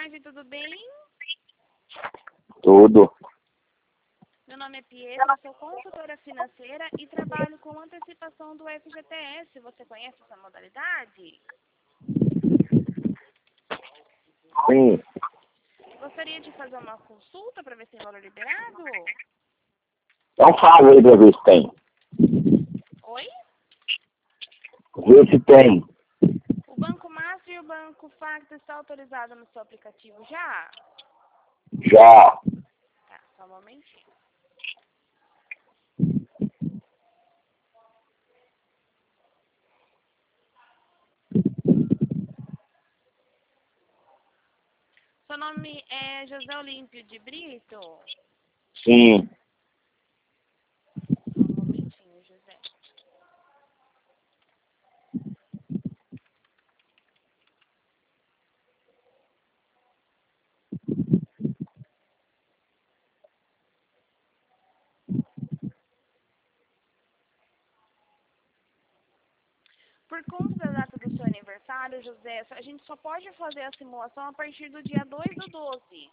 tarde, tudo bem? Tudo. Meu nome é Pietro, sou consultora financeira e trabalho com antecipação do FGTS. Você conhece essa modalidade? Sim. Gostaria de fazer uma consulta para ver se tem valor liberado? Então fala aí pra ver se tem. Oi? Vê se tem. O Banco Master e o Banco Facto estão autorizados no seu aplicativo já? Já. Tá, só um momentinho. Seu nome é José Olímpio de Brito? Sim. Só um momentinho, José. Por conta da data do seu aniversário, José, a gente só pode fazer a simulação a partir do dia 2/12.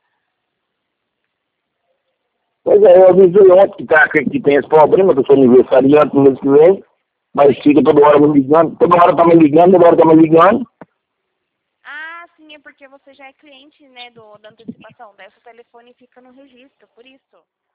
Pois é, eu avisei ontem que tem esse problema, que eu sou aniversariante no mês que vem, mas fica toda hora me ligando, toda hora tá me ligando, toda hora tá me ligando. Ah, sim, é porque você já é cliente, né, da antecipação. Daí o seu telefone fica no registro, por isso.